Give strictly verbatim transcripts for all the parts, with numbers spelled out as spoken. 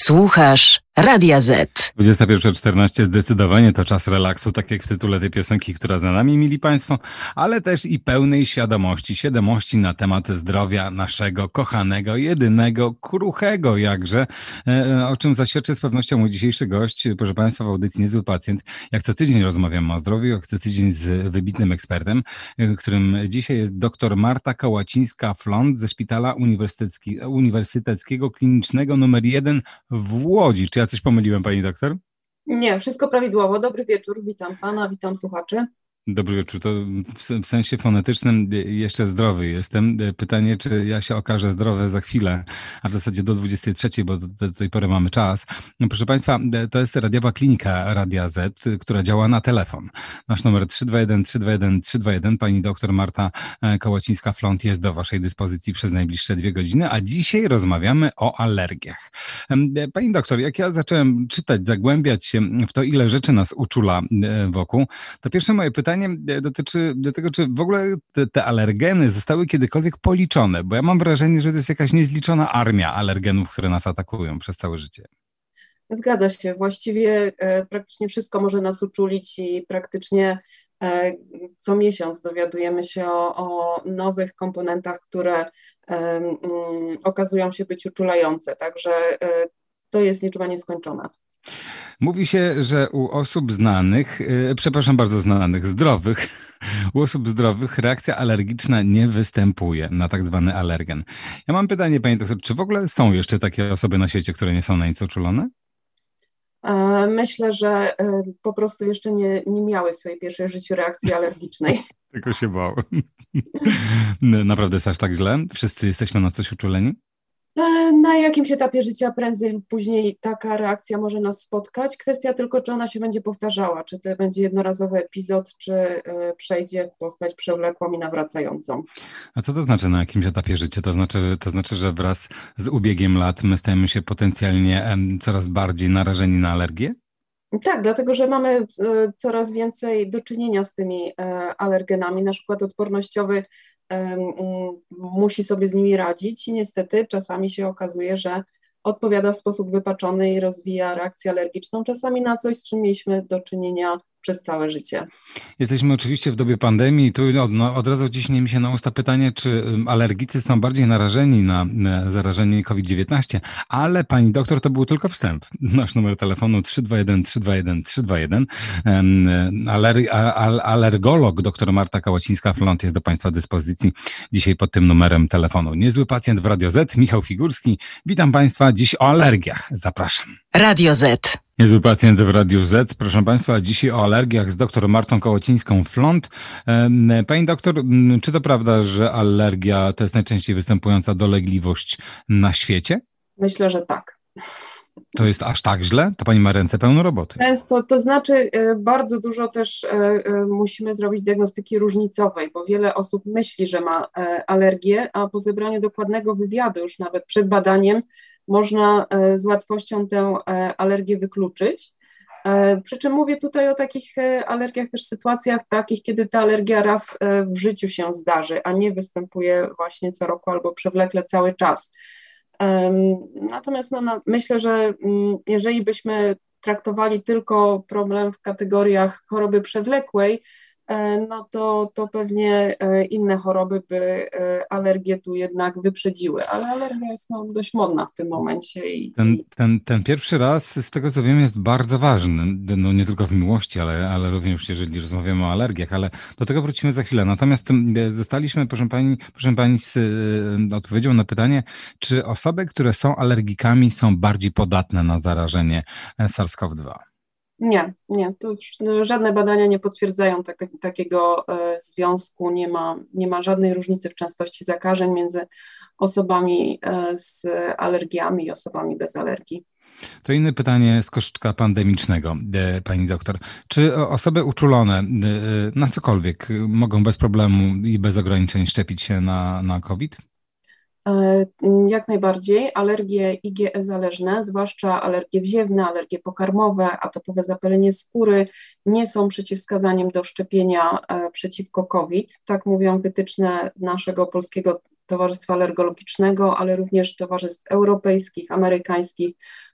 Słuchasz Radia Z. dwudziesta pierwsza czternaście zdecydowanie to czas relaksu, tak jak w tytule tej piosenki, która za nami, mili Państwo, ale też i pełnej świadomości, świadomości na temat zdrowia naszego kochanego, jedynego, kruchego jakże, e, o czym zaświadczy z pewnością mój dzisiejszy gość, proszę Państwa, w audycji Niezły Pacjent. Jak co tydzień rozmawiamy o zdrowiu, jak co tydzień z wybitnym ekspertem, e, którym dzisiaj jest dr Marta Kałacińska-Fląd ze Szpitala Uniwersytecki, Uniwersyteckiego Klinicznego numer jeden w Łodzi. Czy ja coś pomyliłem, pani doktor? Nie, wszystko prawidłowo. Dobry wieczór, witam pana, witam słuchaczy. Dobry wieczór. To w sensie fonetycznym jeszcze zdrowy jestem. Pytanie, czy ja się okażę zdrowy za chwilę, a w zasadzie do dwudziestej trzeciej, bo do, do tej pory mamy czas. Proszę Państwa, to jest radiowa klinika Radia Z, która działa na telefon. Nasz numer trzy dwa jeden trzy dwa jeden trzy dwa jeden. Pani doktor Marta Kałacińska-Fląd jest do Waszej dyspozycji przez najbliższe dwie godziny, a dzisiaj rozmawiamy o alergiach. Pani doktor, jak ja zacząłem czytać, zagłębiać się w to, ile rzeczy nas uczula wokół, to pierwsze moje pytanie dotyczy do tego, czy w ogóle te, te alergeny zostały kiedykolwiek policzone, bo ja mam wrażenie, że to jest jakaś niezliczona armia alergenów, które nas atakują przez całe życie. Zgadza się. Właściwie e, praktycznie wszystko może nas uczulić i praktycznie e, co miesiąc dowiadujemy się o, o nowych komponentach, które e, m, okazują się być uczulające. Także e, to jest liczba nieskończona. Mówi się, że u osób znanych, yy, przepraszam bardzo, znanych, zdrowych, u osób zdrowych reakcja alergiczna nie występuje na tak zwany alergen. Ja mam pytanie, pani doktor, czy w ogóle są jeszcze takie osoby na świecie, które nie są na nic uczulone? Myślę, że po prostu jeszcze nie, nie miały swojej pierwszej w życiu reakcji alergicznej. Tylko się bałem. Naprawdę jest aż tak źle? Wszyscy jesteśmy na coś uczuleni? Na jakimś etapie życia prędzej lub później taka reakcja może nas spotkać. Kwestia tylko, czy ona się będzie powtarzała, czy to będzie jednorazowy epizod, czy przejdzie w postać przewlekłą i nawracającą. A co to znaczy na jakimś etapie życia? To znaczy, to znaczy, że wraz z ubiegiem lat my stajemy się potencjalnie coraz bardziej narażeni na alergię? Tak, dlatego że mamy coraz więcej do czynienia z tymi alergenami. Nasz układ odpornościowy musi sobie z nimi radzić i niestety czasami się okazuje, że odpowiada w sposób wypaczony i rozwija reakcję alergiczną, czasami na coś, z czym mieliśmy do czynienia przez całe życie. Jesteśmy oczywiście w dobie pandemii i tu od, no, od razu ciśnie mi się na usta pytanie, czy alergicy są bardziej narażeni na, na zarażenie COVID dziewiętnaście, ale pani doktor, to był tylko wstęp. Nasz numer telefonu trzy dwa jeden trzy dwa jeden trzy dwa jeden. Aler, al, alergolog dr Marta Kałacińska-Fląd jest do Państwa dyspozycji dzisiaj pod tym numerem telefonu. Niezły Pacjent w Radio Z, Michał Figurski. Witam Państwa dziś o alergiach. Zapraszam. Radio Z. Niezły Pacjent w Radiu Z. Proszę Państwa, dzisiaj o alergiach z dr Martą Kałacińską-Fląd. Pani doktor, czy to prawda, że alergia to jest najczęściej występująca dolegliwość na świecie? Myślę, że tak. To jest aż tak źle? To pani ma ręce pełne roboty. Często, to znaczy bardzo dużo też musimy zrobić diagnostyki różnicowej, bo wiele osób myśli, że ma alergię, a po zebraniu dokładnego wywiadu, już nawet przed badaniem, można z łatwością tę alergię wykluczyć. Przy czym mówię tutaj o takich alergiach, też sytuacjach takich, kiedy ta alergia raz w życiu się zdarzy, a nie występuje właśnie co roku albo przewlekle cały czas. Natomiast no, no, myślę, że jeżeli byśmy traktowali tylko problem w kategoriach choroby przewlekłej, no to, to pewnie inne choroby by alergię tu jednak wyprzedziły, ale alergia jest no, dość modna w tym momencie. I, ten, ten, ten pierwszy raz, z tego co wiem, jest bardzo ważny, no nie tylko w miłości, ale, ale również jeżeli rozmawiamy o alergiach, ale do tego wrócimy za chwilę. Natomiast zostaliśmy, proszę pani, proszę pani z odpowiedzią na pytanie, czy osoby, które są alergikami, są bardziej podatne na zarażenie SARS-CoV dwa? Nie, nie, to żadne badania nie potwierdzają tak, takiego e, związku, nie ma, nie ma żadnej różnicy w częstości zakażeń między osobami e, z alergiami i osobami bez alergii. To inne pytanie z koszyka pandemicznego, e, pani doktor. Czy osoby uczulone e, na cokolwiek mogą bez problemu i bez ograniczeń szczepić się na, na COVID? Jak najbardziej. Alergie I G E-zależne, zwłaszcza alergie wziewne, alergie pokarmowe, atopowe zapalenie skóry nie są przeciwwskazaniem do szczepienia przeciwko COVID. Tak mówią wytyczne naszego polskiego Towarzystwa Alergologicznego, ale również towarzystw europejskich, amerykańskich,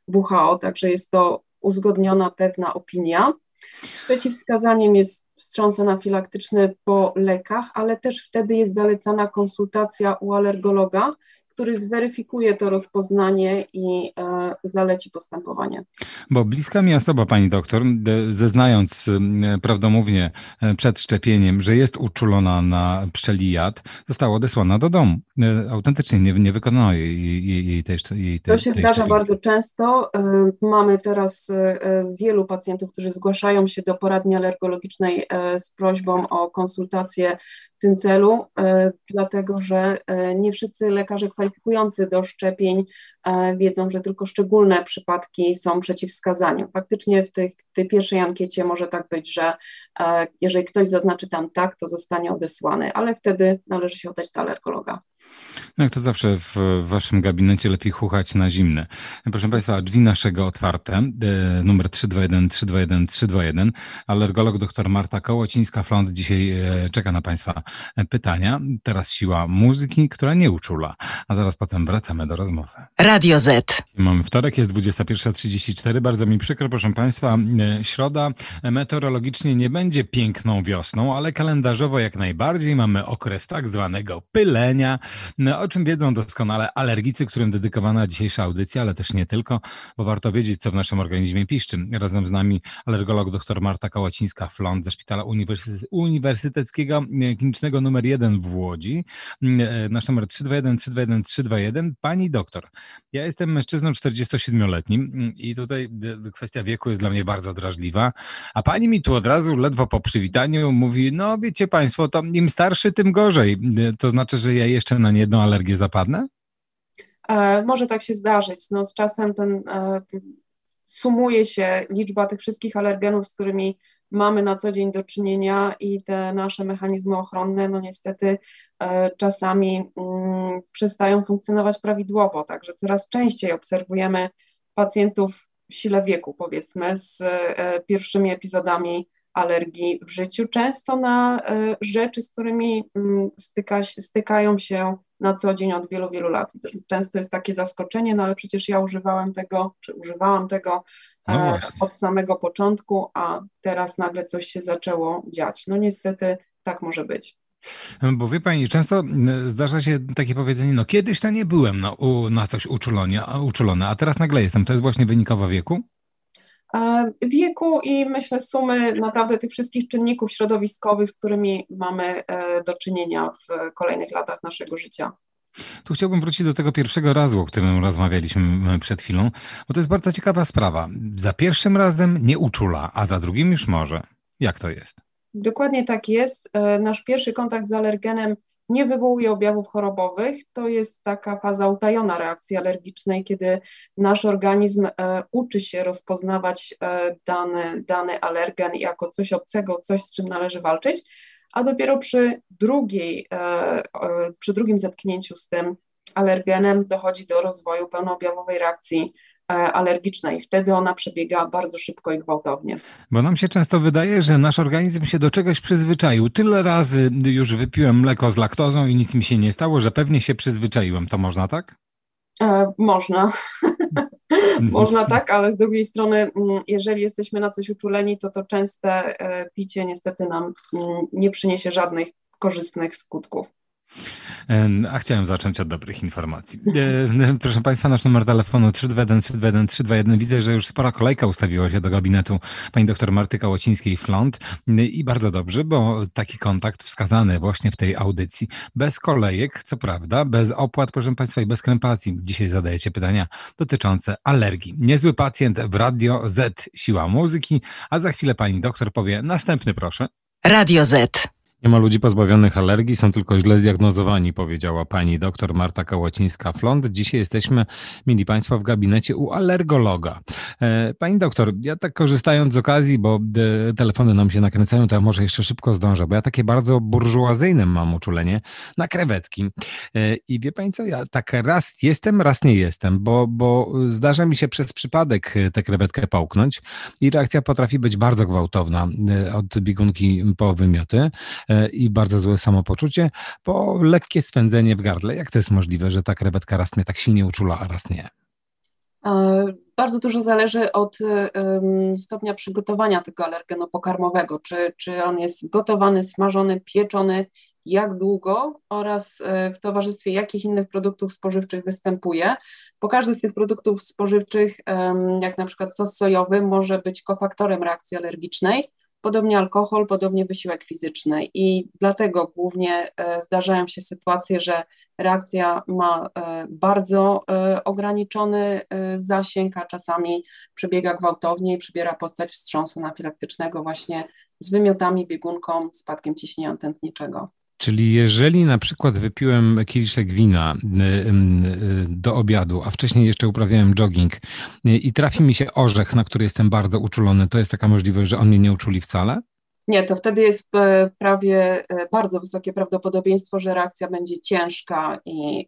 W H O, także jest to uzgodniona pewna opinia. Przeciwwskazaniem jest wstrząs anafilaktyczny po lekach, ale też wtedy jest zalecana konsultacja u alergologa, który zweryfikuje to rozpoznanie i e, zaleci postępowanie. Bo bliska mi osoba, pani doktor, zeznając prawdomównie przed szczepieniem, że jest uczulona na pszczeli jad, została odesłana do domu. Autentycznie nie, nie wykonano jej, jej, jej tej, jej tej To się tej zdarza szczepionki. bardzo często. Mamy teraz wielu pacjentów, którzy zgłaszają się do poradni alergologicznej z prośbą o konsultację w tym celu, dlatego że nie wszyscy lekarze kwalifikujący do szczepień wiedzą, że tylko szczególne przypadki są przeciwwskazaniem. Faktycznie w tej, tej pierwszej ankiecie może tak być, że jeżeli ktoś zaznaczy tam tak, to zostanie odesłany, ale wtedy należy się udać do alergologa. No jak to zawsze w waszym gabinecie lepiej chuchać na zimne. Proszę państwa, drzwi naszego otwarte, numer trzy dwa jeden trzy dwa jeden trzy dwa jeden. Alergolog dr Marta Kołocińska-Fląd dzisiaj czeka na państwa pytania. Teraz siła muzyki, która nie uczula, a zaraz potem wracamy do rozmowy. Radio Z. Mamy wtorek, jest dwudziesta pierwsza trzydzieści cztery. Bardzo mi przykro, proszę państwa, środa meteorologicznie nie będzie piękną wiosną, ale kalendarzowo jak najbardziej mamy okres tak zwanego pylenia, o czym wiedzą doskonale alergicy, którym dedykowana dzisiejsza audycja, ale też nie tylko, bo warto wiedzieć, co w naszym organizmie piszczy. Razem z nami alergolog dr Marta Kołocińska-Fląd ze Szpitala Uniwersyte- Uniwersyteckiego Klinicznego numer jeden w Łodzi. Nasz numer trzy dwa jeden trzy dwa jeden trzy dwa jeden. Pani doktor, ja jestem mężczyzną czterdziestosiedmioletnim i tutaj kwestia wieku jest dla mnie bardzo drażliwa, a pani mi tu od razu ledwo po przywitaniu mówi, no wiecie państwo, to im starszy, tym gorzej. To znaczy, że ja jeszcze na niejedną alergię zapadnę? E, może tak się zdarzyć. No, z czasem ten, e, sumuje się liczba tych wszystkich alergenów, z którymi mamy na co dzień do czynienia i te nasze mechanizmy ochronne, no niestety e, czasami mm, przestają funkcjonować prawidłowo, także coraz częściej obserwujemy pacjentów w sile wieku, powiedzmy, z e, pierwszymi epizodami alergii w życiu, często na e, rzeczy, z którymi mm, styka, stykają się na co dzień od wielu, wielu lat. I też często jest takie zaskoczenie, no ale przecież ja używałem tego, czy używałam tego No e, od samego początku, a teraz nagle coś się zaczęło dziać. No niestety tak może być. Bo wie pani, często zdarza się takie powiedzenie, no kiedyś to nie byłem na, u, na coś uczulony, uczulony, a teraz nagle jestem. To jest właśnie wynikowo wieku? Wieku i myślę sumy naprawdę tych wszystkich czynników środowiskowych, z którymi mamy do czynienia w kolejnych latach naszego życia. Tu chciałbym wrócić do tego pierwszego razu, o którym rozmawialiśmy przed chwilą, bo to jest bardzo ciekawa sprawa. Za pierwszym razem nie uczula, a za drugim już może. Jak to jest? Dokładnie tak jest. Nasz pierwszy kontakt z alergenem nie wywołuje objawów chorobowych. To jest taka faza utajona reakcji alergicznej, kiedy nasz organizm e, uczy się rozpoznawać e, dany, dany alergen jako coś obcego, coś, z czym należy walczyć, a dopiero przy drugiej, e, e, przy drugim zetknięciu z tym alergenem dochodzi do rozwoju pełnoobjawowej reakcji alergicznej. Wtedy ona przebiega bardzo szybko i gwałtownie. Bo nam się często wydaje, że nasz organizm się do czegoś przyzwyczaił. Tyle razy już wypiłem mleko z laktozą i nic mi się nie stało, że pewnie się przyzwyczaiłem. To można tak? E, można. Można tak, ale z drugiej strony, jeżeli jesteśmy na coś uczuleni, to to częste picie niestety nam nie przyniesie żadnych korzystnych skutków. A chciałem zacząć od dobrych informacji. Proszę państwa, nasz numer telefonu trzy dwa jeden trzy dwa jeden trzy dwa jeden. Widzę, że już spora kolejka ustawiła się do gabinetu pani doktor Marty Kołocińskiej-Fląd i bardzo dobrze, bo taki kontakt wskazany właśnie w tej audycji. Bez kolejek, co prawda, bez opłat, proszę państwa, i bez krępacji. Dzisiaj zadajecie pytania dotyczące alergii. Niezły pacjent w Radio Z, siła muzyki, a za chwilę pani doktor powie następny, proszę. Radio Z. Nie ma ludzi pozbawionych alergii, są tylko źle zdiagnozowani, powiedziała pani doktor Marta Kołocińska-Fląd. Dzisiaj jesteśmy, mili państwo, w gabinecie u alergologa. Pani doktor, ja tak korzystając z okazji, bo telefony nam się nakręcają, to ja może jeszcze szybko zdążę, bo ja takie bardzo burżuazyjne mam uczulenie na krewetki. I wie pani co, ja tak raz jestem, raz nie jestem, bo, bo zdarza mi się przez przypadek tę krewetkę połknąć i reakcja potrafi być bardzo gwałtowna od biegunki po wymioty. I bardzo złe samopoczucie, po lekkie swędzenie w gardle. Jak to jest możliwe, że ta krewetka raz mnie tak silnie uczula, a raz nie? Bardzo dużo zależy od um, stopnia przygotowania tego alergenu pokarmowego, czy, czy on jest gotowany, smażony, pieczony, jak długo oraz w towarzystwie jakich innych produktów spożywczych występuje. Po każdy z tych produktów spożywczych, jak na przykład sos sojowy, może być kofaktorem reakcji alergicznej, podobnie alkohol, podobnie wysiłek fizyczny i dlatego głównie zdarzają się sytuacje, że reakcja ma bardzo ograniczony zasięg, a czasami przebiega gwałtownie i przybiera postać wstrząsu anafilaktycznego właśnie z wymiotami, biegunką, spadkiem ciśnienia tętniczego. Czyli jeżeli na przykład wypiłem kieliszek wina do obiadu, a wcześniej jeszcze uprawiałem jogging i trafi mi się orzech, na który jestem bardzo uczulony, to jest taka możliwość, że on mnie nie uczuli wcale? Nie, to wtedy jest prawie bardzo wysokie prawdopodobieństwo, że reakcja będzie ciężka i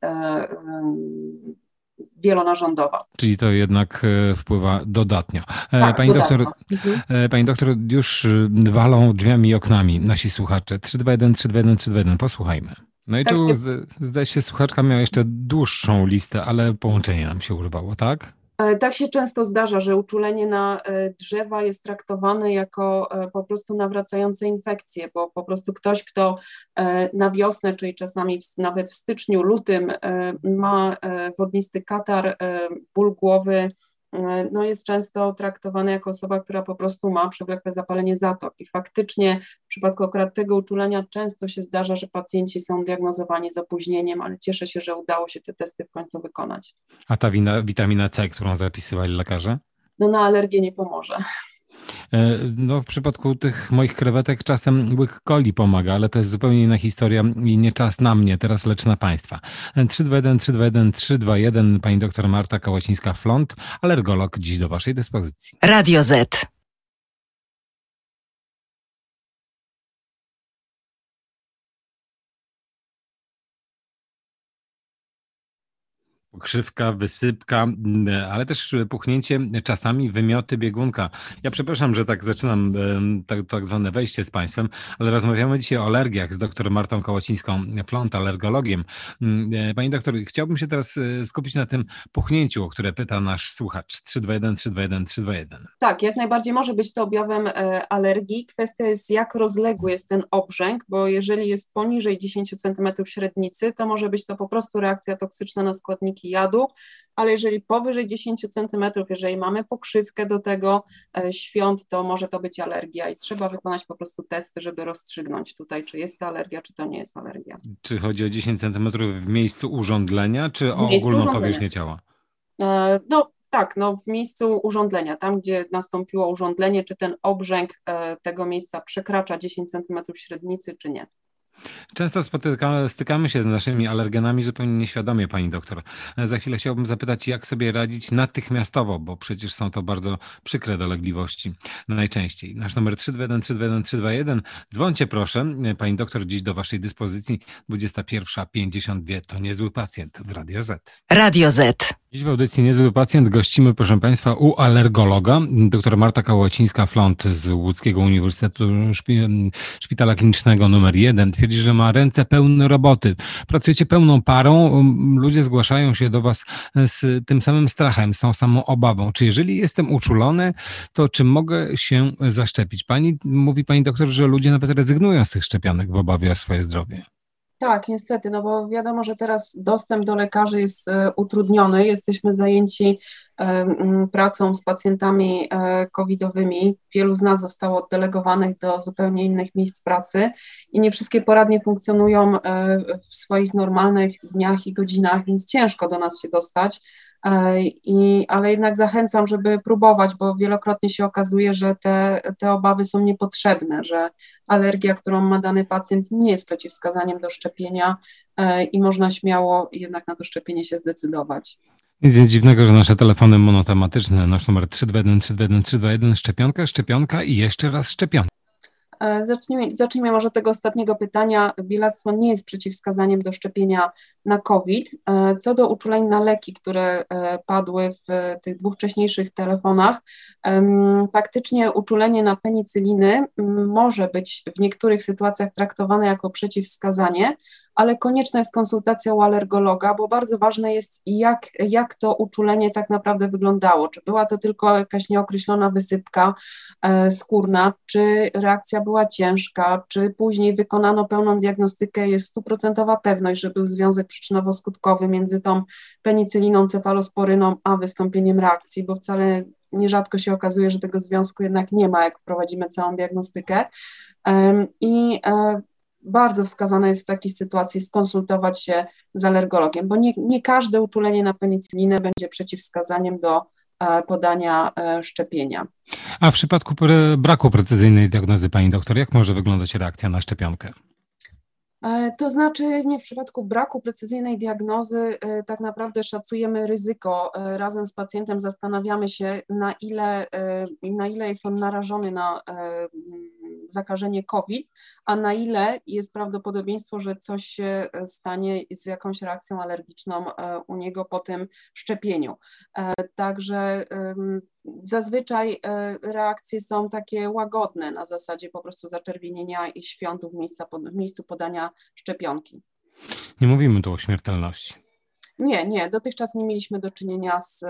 wielonarządowa. Czyli to jednak wpływa dodatnio. Tak, pani, dodatnio. doktor, Mhm. pani doktor, już walą drzwiami i oknami nasi słuchacze. trzy dwa jeden, trzy dwa jeden, trzy dwa jeden, posłuchajmy. No i Tak tu się- zdaje się, słuchaczka miała jeszcze dłuższą listę, ale połączenie nam się urwało, tak? E, Tak się często zdarza, że uczulenie na e, drzewa jest traktowane jako e, po prostu nawracające infekcje, bo po prostu ktoś, kto e, na wiosnę, czyli czasami w, nawet w styczniu, lutym e, ma e, wodnisty katar, e, ból głowy, e, no jest często traktowany jako osoba, która po prostu ma przewlekłe zapalenie zatok i faktycznie w przypadku akurat tego uczulenia często się zdarza, że pacjenci są diagnozowani z opóźnieniem, ale cieszę się, że udało się te testy w końcu wykonać. A ta wina, witamina C, którą zapisywali lekarze? No na alergię nie pomoże. E, No, w przypadku tych moich krewetek czasem łyk coli pomaga, ale to jest zupełnie inna historia i nie czas na mnie, teraz lecz na Państwa. trzy dwa jeden, trzy dwa jeden, trzy dwa jeden, pani doktor Marta Kałacińska-Flont, alergolog, dziś do Waszej dyspozycji. Radio Z. Pokrzywka, wysypka, ale też puchnięcie, czasami wymioty biegunka. Ja przepraszam, że tak zaczynam em, tak, tak zwane wejście z Państwem, ale rozmawiamy dzisiaj o alergiach z doktor Martą Kałacińską-Flont, alergologiem. Mm, e, Pani doktor, chciałbym się teraz e, skupić na tym puchnięciu, o które pyta nasz słuchacz. trzy dwa jeden, trzy dwa jeden, trzy dwa jeden. Tak, jak najbardziej może być to objawem e, alergii. Kwestia jest, jak rozległy jest ten obrzęk, bo jeżeli jest poniżej dziesięć centymetrów średnicy, to może być to po prostu reakcja toksyczna na składniki jadu, ale jeżeli powyżej dziesięć centymetrów, jeżeli mamy pokrzywkę do tego e, świąt, to może to być alergia i trzeba wykonać po prostu testy, żeby rozstrzygnąć tutaj, czy jest to alergia, czy to nie jest alergia. Czy chodzi o dziesięć centymetrów w miejscu urządlenia, czy o miejscu ogólną urządzenia. powierzchnię ciała? E, No tak, no w miejscu urządlenia, tam gdzie nastąpiło urządlenie, czy ten obrzęk e, tego miejsca przekracza dziesięć centymetrów średnicy, czy nie. Często spotykamy, stykamy się z naszymi alergenami zupełnie nieświadomie, pani doktor. Za chwilę chciałbym zapytać, jak sobie radzić natychmiastowo, bo przecież są to bardzo przykre dolegliwości najczęściej. Nasz numer trzy dwa jeden, trzy dwa jeden, trzy dwa jeden. Dzwońcie proszę. Pani doktor dziś do Waszej dyspozycji. dwudziesta pierwsza pięćdziesiąt dwa. To niezły pacjent w Radio Z. Radio Z. Dziś w audycji Niezły Pacjent gościmy, proszę Państwa, u alergologa, doktor Marta Kałacińska-Flont z Łódzkiego Uniwersytetu Szpi- Szpitala Klinicznego numer jeden. Twierdzi, że ma ręce pełne roboty. Pracujecie pełną parą, ludzie zgłaszają się do Was z tym samym strachem, z tą samą obawą. Czy jeżeli jestem uczulony, to czy mogę się zaszczepić? Pani, mówi Pani doktor, że ludzie nawet rezygnują z tych szczepionek w obawie o swoje zdrowie. Tak, niestety, no bo wiadomo, że teraz dostęp do lekarzy jest e, utrudniony. Jesteśmy zajęci e, m, pracą z pacjentami e, covidowymi. Wielu z nas zostało oddelegowanych do zupełnie innych miejsc pracy i nie wszystkie poradnie funkcjonują e, w swoich normalnych dniach i godzinach, więc ciężko do nas się dostać. E, I, ale jednak zachęcam, żeby próbować, bo wielokrotnie się okazuje, że te, te obawy są niepotrzebne, że alergia, którą ma dany pacjent, nie jest przeciwwskazaniem do szczepienia e, i można śmiało jednak na to szczepienie się zdecydować. Nic jest dziwnego, że nasze telefony monotematyczne, nasz numer trzy dwa jeden, trzy dwa jeden, trzy dwa jeden, szczepionka, szczepionka i jeszcze raz szczepionka. E, Zacznijmy, zacznijmy może od tego ostatniego pytania. Bielactwo nie jest przeciwwskazaniem do szczepienia na COVID. E, Co do uczuleń na leki, które e, padły w tych dwóch wcześniejszych telefonach, em, faktycznie uczulenie na penicyliny m, może być w niektórych sytuacjach traktowane jako przeciwwskazanie, ale konieczna jest konsultacja u alergologa, bo bardzo ważne jest, jak, jak to uczulenie tak naprawdę wyglądało. Czy była to tylko jakaś nieokreślona wysypka e, skórna, czy reakcja była ciężka, czy później wykonano pełną diagnostykę, jest stuprocentowa pewność, że był związek przyczynowo-skutkowy między tą penicyliną, cefalosporyną, a wystąpieniem reakcji, bo wcale nierzadko się okazuje, że tego związku jednak nie ma, jak prowadzimy całą diagnostykę. I bardzo wskazane jest w takiej sytuacji skonsultować się z alergologiem, bo nie, nie każde uczulenie na penicylinę będzie przeciwwskazaniem do podania szczepienia. A w przypadku braku precyzyjnej diagnozy, pani doktor, jak może wyglądać reakcja na szczepionkę? To znaczy nie w przypadku braku precyzyjnej diagnozy tak naprawdę szacujemy ryzyko. Razem z pacjentem zastanawiamy się, na ile, na ile jest on narażony na zakażenie COVID, a na ile jest prawdopodobieństwo, że coś się stanie z jakąś reakcją alergiczną u niego po tym szczepieniu. Także zazwyczaj reakcje są takie łagodne, na zasadzie po prostu zaczerwienienia i świątu w, miejsca, w miejscu podania szczepionki. Nie mówimy tu o śmiertelności. Nie, nie, dotychczas nie mieliśmy do czynienia z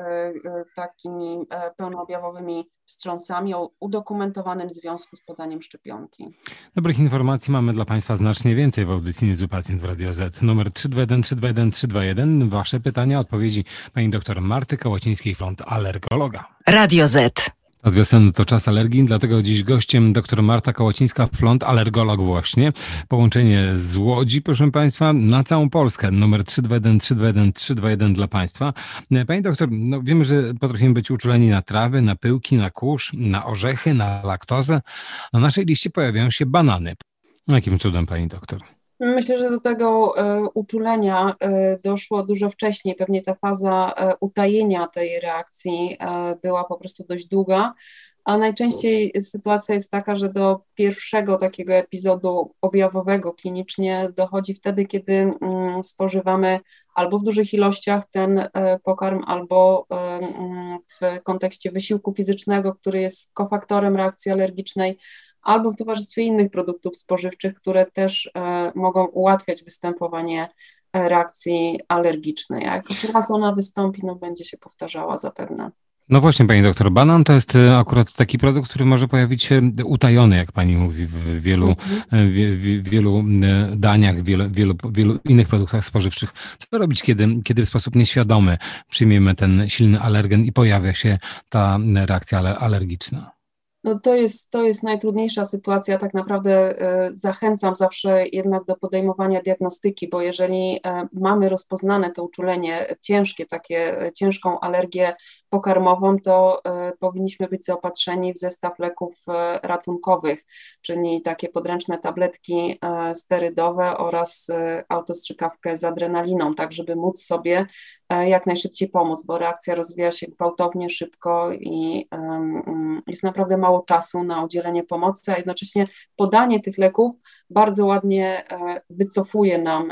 takimi pełnoobjawowymi wstrząsami o udokumentowanym związku z podaniem szczepionki. Dobrych informacji mamy dla Państwa znacznie więcej w audycji Niezły Pacjent w Radio Z. Numer trzy dwa jeden trzy dwa jeden trzy dwa jeden. Wasze pytania, odpowiedzi pani doktor Marty Kałacińskiej-Flont, alergologa. Radio Z. Czas wiosenny to czas alergii, dlatego dziś gościem dr Marta Kałacińska-Flont, alergolog właśnie. Połączenie z Łodzi, proszę Państwa, na całą Polskę. Numer trzy dwa jeden trzy dwa jeden trzy dwa jeden dla Państwa. Pani doktor, no wiemy, że potrafimy być uczuleni na trawy, na pyłki, na kurz, na orzechy, na laktozę. Na naszej liście pojawiają się banany. Jakim cudem, pani doktor? Myślę, że do tego e, uczulenia e, doszło dużo wcześniej. Pewnie ta faza e, utajenia tej reakcji e, była po prostu dość długa, a najczęściej sytuacja jest taka, że do pierwszego takiego epizodu objawowego klinicznie dochodzi wtedy, kiedy mm, spożywamy albo w dużych ilościach ten e, pokarm, albo e, mm, w kontekście wysiłku fizycznego, który jest kofaktorem reakcji alergicznej, albo w towarzystwie innych produktów spożywczych, które też e, mogą ułatwiać występowanie reakcji alergicznej. A jak raz ona wystąpi, no będzie się powtarzała zapewne. No właśnie, pani doktor, banan to jest akurat taki produkt, który może pojawić się utajony, jak pani mówi, w wielu, mm-hmm. w, w wielu daniach, wielu, wielu, wielu innych produktach spożywczych. Co robić, kiedy, kiedy w sposób nieświadomy przyjmiemy ten silny alergen i pojawia się ta reakcja alergiczna? No to jest, to jest najtrudniejsza sytuacja, tak naprawdę e, zachęcam zawsze jednak do podejmowania diagnostyki, bo jeżeli e, mamy rozpoznane to uczulenie ciężkie, takie e, ciężką alergię pokarmową, to e, powinniśmy być zaopatrzeni w zestaw leków e, ratunkowych, czyli takie podręczne tabletki e, sterydowe oraz e, autostrzykawkę z adrenaliną, tak żeby móc sobie e, jak najszybciej pomóc, bo reakcja rozwija się gwałtownie, szybko i e, jest naprawdę mało czasu na udzielenie pomocy, a jednocześnie podanie tych leków bardzo ładnie wycofuje nam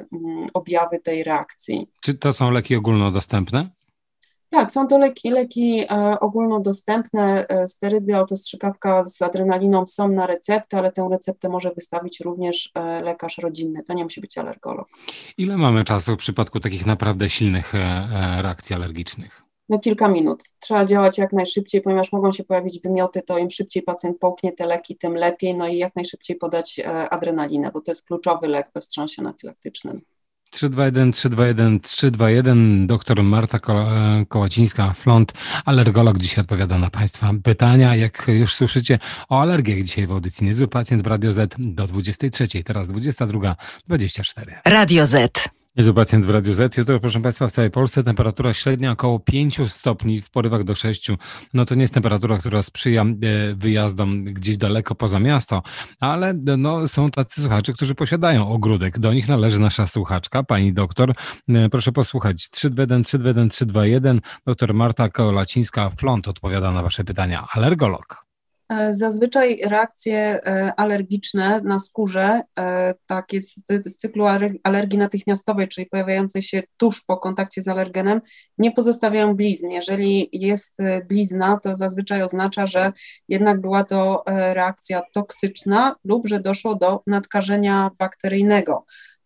objawy tej reakcji. Czy to są leki ogólnodostępne? Tak, są to leki, leki ogólnodostępne, sterydy, autostrzykawka z adrenaliną są na receptę, ale tę receptę może wystawić również lekarz rodzinny, to nie musi być alergolog. Ile mamy czasu w przypadku takich naprawdę silnych reakcji alergicznych? No kilka minut. Trzeba działać jak najszybciej, ponieważ mogą się pojawić wymioty, to im szybciej pacjent połknie te leki, tym lepiej, no i jak najszybciej podać adrenalinę, bo to jest kluczowy lek we wstrząsie anafilaktycznym. trzy dwa jeden trzy dwa jeden trzy dwa jeden, doktor Marta Kałacińska-Flont, alergolog, dzisiaj odpowiada na Państwa pytania. Jak już słyszycie, o alergiach dzisiaj w audycji Niezły Pacjent w Radio Z do dwudziestej trzeciej, teraz dwudziesta druga dwadzieścia cztery. Radio Z. Niezły Pacjent w Radiu Z. Jutro, proszę Państwa, w całej Polsce temperatura średnia około pięciu stopni, w porywach do sześciu. No to nie jest temperatura, która sprzyja wyjazdom gdzieś daleko poza miasto, ale no, są tacy słuchacze, którzy posiadają ogródek. Do nich należy nasza słuchaczka, pani doktor. Proszę posłuchać. trzy dwa jeden trzy dwa jeden trzy dwa jeden. Doktor Marta Kałacińska-Flont odpowiada na Wasze pytania. Alergolog. Zazwyczaj reakcje alergiczne na skórze, tak jest z cyklu alergii natychmiastowej, czyli pojawiającej się tuż po kontakcie z alergenem, nie pozostawiają blizn. Jeżeli jest blizna, to zazwyczaj oznacza, że jednak była to reakcja toksyczna lub że doszło do nadkażenia bakteryjnego.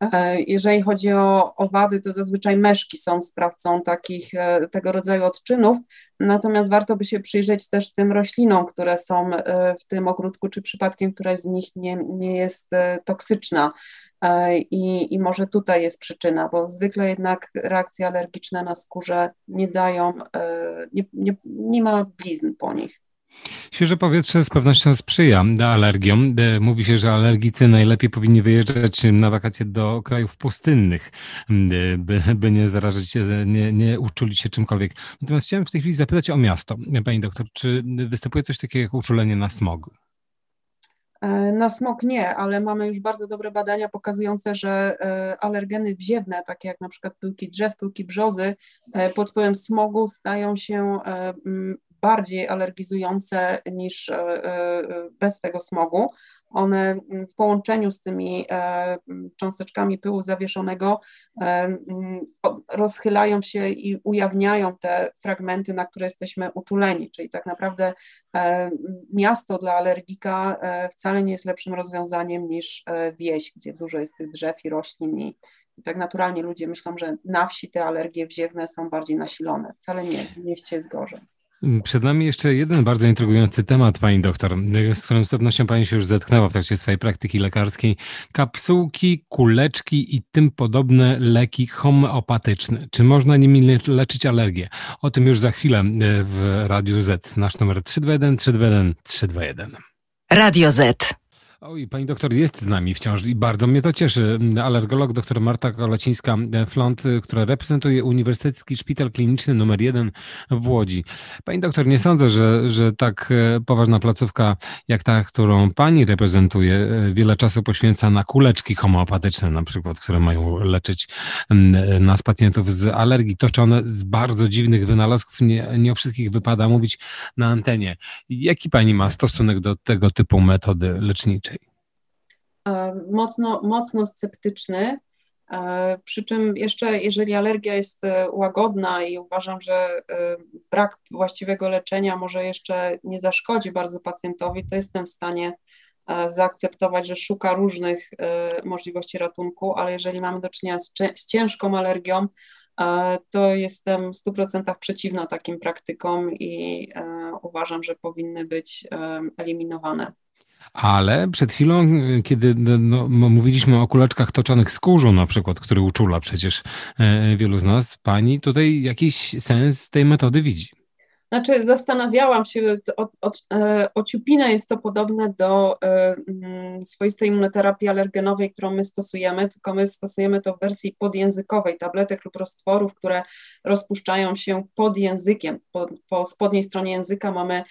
Jeżeli chodzi o owady, to zazwyczaj meszki są sprawcą takich, tego rodzaju odczynów, natomiast warto by się przyjrzeć też tym roślinom, które są w tym ogródku, czy przypadkiem któraś z nich nie, nie jest toksyczna. I, I może tutaj jest przyczyna, bo zwykle jednak reakcje alergiczne na skórze nie dają, nie, nie, nie ma blizn po nich. Świeże powietrze z pewnością sprzyja alergiom. Mówi się, że alergicy najlepiej powinni wyjeżdżać na wakacje do krajów pustynnych, by, by nie zarażyć się, nie, nie uczulić się czymkolwiek. Natomiast chciałem w tej chwili zapytać o miasto. Pani doktor, czy występuje coś takiego jak uczulenie na smog? Na smog nie, ale mamy już bardzo dobre badania pokazujące, że alergeny wziewne, takie jak na przykład pyłki drzew, pyłki brzozy, pod wpływem smogu stają się bardziej alergizujące niż bez tego smogu. One w połączeniu z tymi cząsteczkami pyłu zawieszonego rozchylają się i ujawniają te fragmenty, na które jesteśmy uczuleni, czyli tak naprawdę miasto dla alergika wcale nie jest lepszym rozwiązaniem niż wieś, gdzie dużo jest tych drzew i roślin i I tak naturalnie ludzie myślą, że na wsi te alergie wziewne są bardziej nasilone. Wcale nie, w mieście jest gorzej. Przed nami jeszcze jeden bardzo intrygujący temat, pani doktor, z którym z pewnością pani się już zetknęła w trakcie swojej praktyki lekarskiej. Kapsułki, kuleczki i tym podobne leki homeopatyczne. Czy można nimi leczyć alergię? O tym już za chwilę w Radiu Z. Nasz numer trzy dwa jeden trzy dwa jeden trzy dwa jeden. Radio Z. Oj, pani doktor jest z nami wciąż i bardzo mnie to cieszy. Alergolog dr Marta Kolacińska-Flont, która reprezentuje Uniwersytecki Szpital Kliniczny numer jeden w Łodzi. Pani doktor, nie sądzę, że, że tak poważna placówka jak ta, którą pani reprezentuje, wiele czasu poświęca na kuleczki homeopatyczne na przykład, które mają leczyć nas pacjentów z alergii, toczone z bardzo dziwnych wynalazków. Nie, nie o wszystkich wypada mówić na antenie. Jaki pani ma stosunek do tego typu metody leczniczej? Mocno, mocno sceptyczny, przy czym jeszcze jeżeli alergia jest łagodna i uważam, że brak właściwego leczenia może jeszcze nie zaszkodzi bardzo pacjentowi, to jestem w stanie zaakceptować, że szuka różnych możliwości ratunku, ale jeżeli mamy do czynienia z, z ciężką alergią, to jestem w stu procentach przeciwna takim praktykom i uważam, że powinny być eliminowane. Ale przed chwilą, kiedy no, mówiliśmy o kuleczkach toczonych z kurzu na przykład, który uczula przecież wielu z nas, pani tutaj jakiś sens tej metody widzi? Znaczy zastanawiałam się, ociupina jest to podobne do swoistej immunoterapii alergenowej, którą my stosujemy, tylko my stosujemy to w wersji podjęzykowej, tabletek lub roztworów, które rozpuszczają się pod językiem. Po, po spodniej stronie języka mamy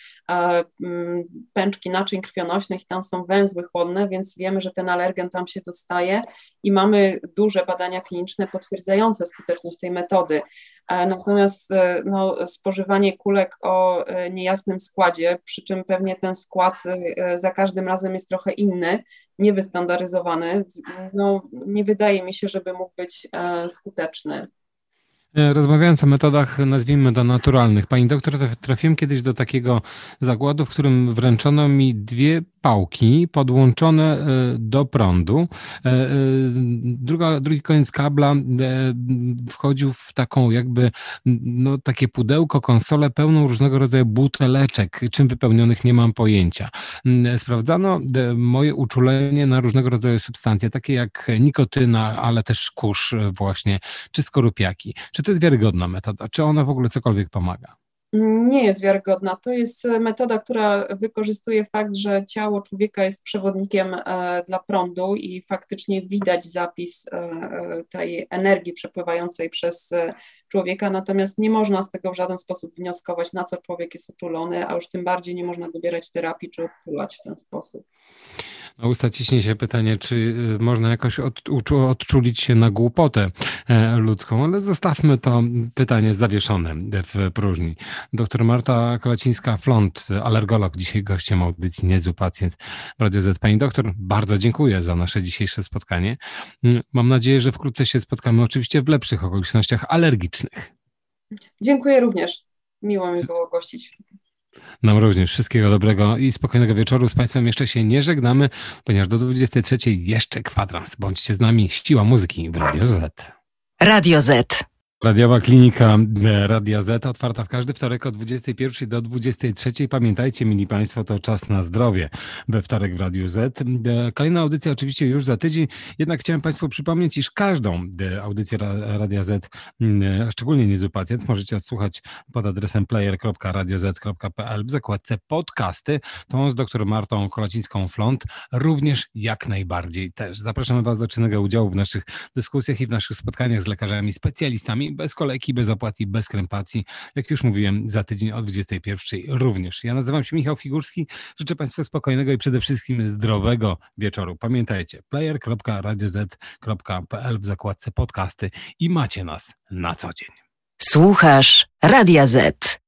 pęczki naczyń krwionośnych i tam są węzły chłonne, więc wiemy, że ten alergen tam się dostaje i mamy duże badania kliniczne potwierdzające skuteczność tej metody. Natomiast no, spożywanie kulek o niejasnym składzie, przy czym pewnie ten skład za każdym razem jest trochę inny, niewystandaryzowany, no, nie wydaje mi się, żeby mógł być skuteczny. Rozmawiając o metodach, nazwijmy to naturalnych. Pani doktor, trafiłem kiedyś do takiego zakładu, w którym wręczono mi dwie pałki podłączone do prądu. Druga, drugi koniec kabla wchodził w taką jakby, no takie pudełko, konsolę pełną różnego rodzaju buteleczek, czym wypełnionych nie mam pojęcia. Sprawdzano moje uczulenie na różnego rodzaju substancje, takie jak nikotyna, ale też kurz właśnie, czy skorupiaki. Czy to jest wiarygodna metoda? Czy ona w ogóle cokolwiek pomaga? Nie jest wiarygodna. To jest metoda, która wykorzystuje fakt, że ciało człowieka jest przewodnikiem dla prądu i faktycznie widać zapis tej energii przepływającej przez człowieka, natomiast nie można z tego w żaden sposób wnioskować, na co człowiek jest uczulony, a już tym bardziej nie można dobierać terapii czy odczulać w ten sposób. Na usta ciśnie się pytanie, czy można jakoś od, odczulić się na głupotę ludzką, ale zostawmy to pytanie zawieszone w próżni. Doktor Marta Kolacińska-Flont, alergolog, dzisiaj gościem audycji Niezły Pacjent w Radiu Z. Pani doktor, bardzo dziękuję za nasze dzisiejsze spotkanie. Mam nadzieję, że wkrótce się spotkamy oczywiście w lepszych okolicznościach alergicznych. Dziękuję również. Miło mi było gościć. Nam również wszystkiego dobrego i spokojnego wieczoru. Z Państwem jeszcze się nie żegnamy, ponieważ do dwudziestej trzeciej jeszcze kwadrans. Bądźcie z nami. Siła muzyki w Radio Z. Radio Z. Radiowa Klinika Radia Z, otwarta w każdy wtorek od dwudziestej pierwszej do dwudziestej trzeciej. Pamiętajcie, mili Państwo, to czas na zdrowie we wtorek w Radiu Z. Kolejna audycja oczywiście już za tydzień, jednak chciałem Państwu przypomnieć, iż każdą audycję Radia Z, szczególnie Niezły Pacjent, możecie odsłuchać pod adresem player kropka radio zet kropka pe el w zakładce podcasty. Tą z doktor Martą Kolacińską-Fląd również jak najbardziej też. Zapraszamy Was do czynnego udziału w naszych dyskusjach i w naszych spotkaniach z lekarzami, specjalistami, bez kolejki, bez opłat i bez krępacji. Jak już mówiłem, za tydzień o dwudziestej pierwszej również. Ja nazywam się Michał Figurski. Życzę Państwu spokojnego i przede wszystkim zdrowego wieczoru. Pamiętajcie, player kropka radio zet kropka pe el w zakładce podcasty i macie nas na co dzień. Słuchasz Radia Z.